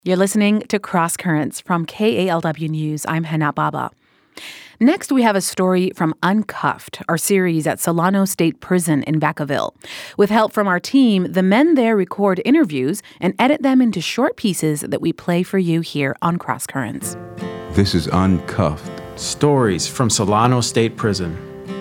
You're listening to Cross Currents from KALW News. I'm Hana Baba. Next, we have a story from Uncuffed, our series at Solano State Prison in Vacaville. With help from our team, the men there record interviews and edit them into short pieces that we play for you here on Cross Currents. This is Uncuffed. Stories from Solano State Prison.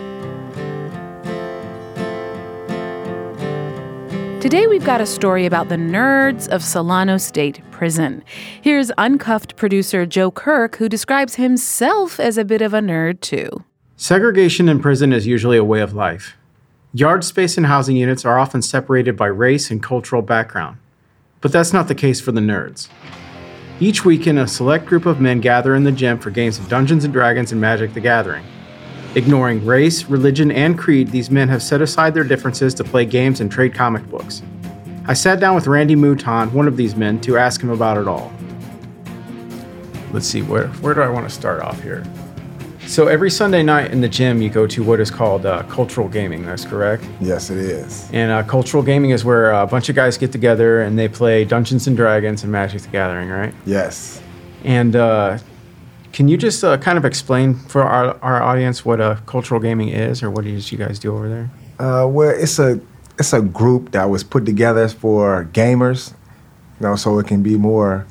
Today we've got a story about the nerds of Solano State Prison. Here's Uncuffed producer Joe Kirk, who describes himself as a bit of a nerd too. Segregation in prison is usually a way of life. Yard space and housing units are often separated by race and cultural background. But that's not the case for the nerds. Each weekend, a select group of men gather in the gym for games of Dungeons & Dragons and Magic the Gathering. Ignoring race, religion, and creed, these men have set aside their differences to play games and trade comic books. I sat down with Randy Mouton, one of these men, to ask him about it all. Let's see, where do I want to start off here? So every Sunday night in the gym, you go to what is called cultural gaming, that's correct? Yes, it is. And cultural gaming is where a bunch of guys get together and they play Dungeons & Dragons and Magic the Gathering, right? Yes. And can you just kind of explain for our audience what cultural gaming is, or what it is you guys do over there? Well, it's a group that was put together for gamers, so it can be more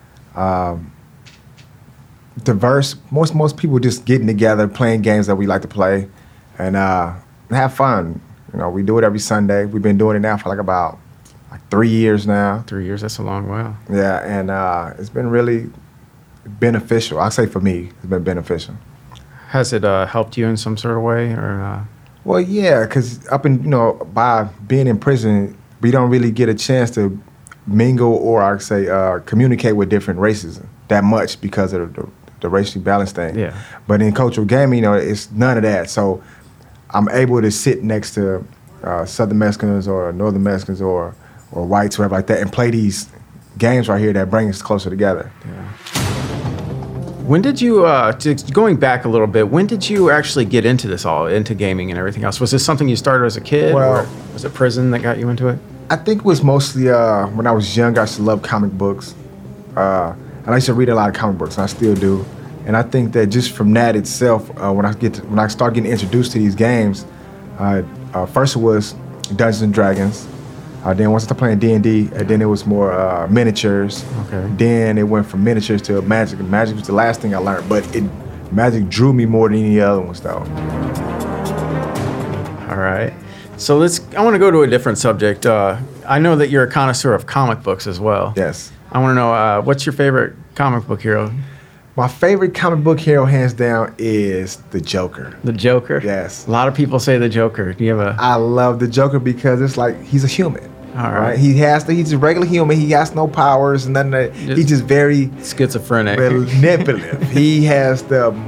diverse. Most people just getting together, playing games that we like to play, and have fun. We do it every Sunday. We've been doing it now for about 3 years now. 3 years, that's a long while. Yeah, and it's been really beneficial. I say for me, it's been beneficial. Has it helped you in some sort of way, or? Well, yeah, because by being in prison, we don't really get a chance to mingle or I say communicate with different races that much because of the racially balanced thing. Yeah. But in cultural gaming, it's none of that. So I'm able to sit next to Southern Mexicans or Northern Mexicans or whites, whatever like that, and play these games right here that bring us closer together. Yeah. When did you, going back a little bit, when did you actually get into this all, into gaming and everything else? Was this something you started as a kid, or was it prison that got you into it? I think it was mostly when I was young, I used to love comic books. And I used to read a lot of comic books, and I still do. And I think that just from that itself, when I start getting introduced to these games, first it was Dungeons & Dragons. Then once I started playing D&D, then it was more miniatures. Okay. Then it went from miniatures to Magic. And Magic was the last thing I learned, but Magic drew me more than any other ones, though. All right. So I want to go to a different subject. I know that you're a connoisseur of comic books as well. Yes. I want to know, what's your favorite comic book hero? My favorite comic book hero, hands down, is the Joker. The Joker? Yes. A lot of people say the Joker. Do you have I love the Joker because it's like he's a human. All right. He's a regular human. He has no powers and nothing. He's just very schizophrenic, manipulative. He has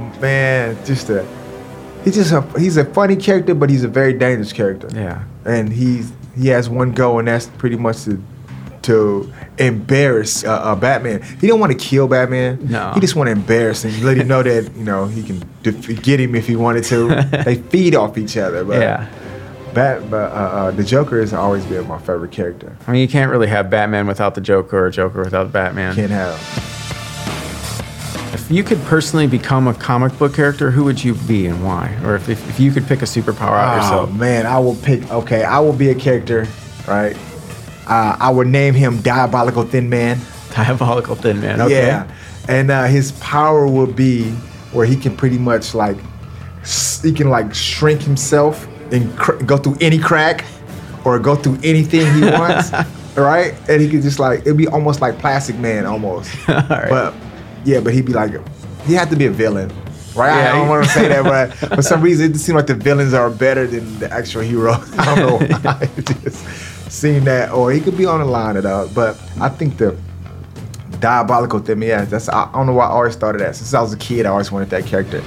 he's a funny character, but he's a very dangerous character. Yeah. And he has one goal, and that's pretty much to embarrass Batman. He don't want to kill Batman. No. He just want to embarrass him, let him know that he can get him if he wanted to. They feed off each other. But yeah. The Joker has always been my favorite character. I mean, you can't really have Batman without the Joker or Joker without Batman. Can't have. If you could personally become a comic book character, who would you be and why? Or if you could pick a superpower out yourself? Oh, man, I will be a character, right? I would name him Diabolical Thin Man. Diabolical Thin Man, okay. Yeah, and his power will be where he can pretty much shrink himself and go through any crack or go through anything he wants, right? And he could just it'd be almost like Plastic Man almost. All right. But he'd be he had to be a villain, right? Yeah, I don't want to say that, but for some reason it seems like the villains are better than the actual heroes. I don't know why. Just seeing that, or he could be on the line at all. But I think the Diabolical Thin Man, I don't know why I always thought of that. Since I was a kid, I always wanted that character.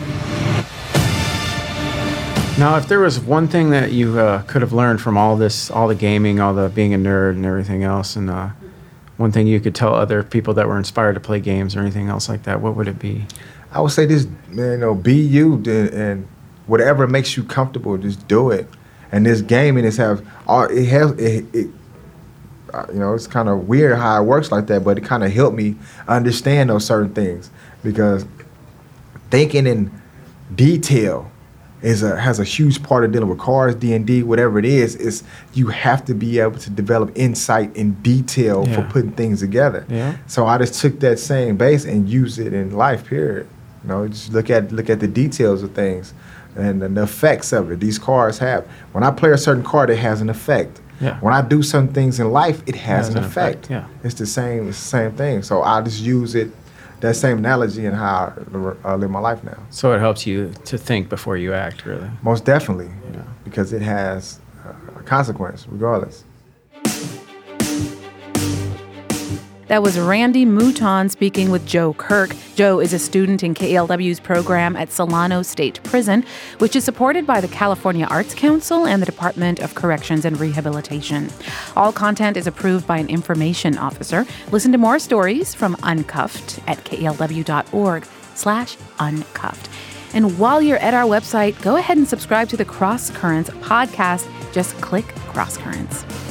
Now, if there was one thing that you could have learned from all the gaming, all the being a nerd and everything else, and one thing you could tell other people that were inspired to play games or anything else like that, what would it be? I would say this, man, be you, and whatever makes you comfortable, just do it. And this gaming it's kind of weird how it works like that, but it kind of helped me understand those certain things, because thinking in detail has a huge part of dealing with cars, D&D, whatever it is you have to be able to develop insight in detail for putting things together. Yeah. So I just took that same base and used it in life, period. Just look at the details of things and the effects of it these cars have. When I play a certain card, it has an effect. Yeah. When I do some things in life, it has an effect. Yeah. It's the same thing. So I just use it, that same analogy, in how I live my life now. So it helps you to think before you act, really. Most definitely, Yeah. because it has a consequence regardless. That was Randy Mouton speaking with Joe Kirk. Joe is a student in KALW's program at Solano State Prison, which is supported by the California Arts Council and the Department of Corrections and Rehabilitation. All content is approved by an information officer. Listen to more stories from Uncuffed at kalw.org/uncuffed. And while you're at our website, go ahead and subscribe to the Cross Currents podcast. Just click Cross Currents.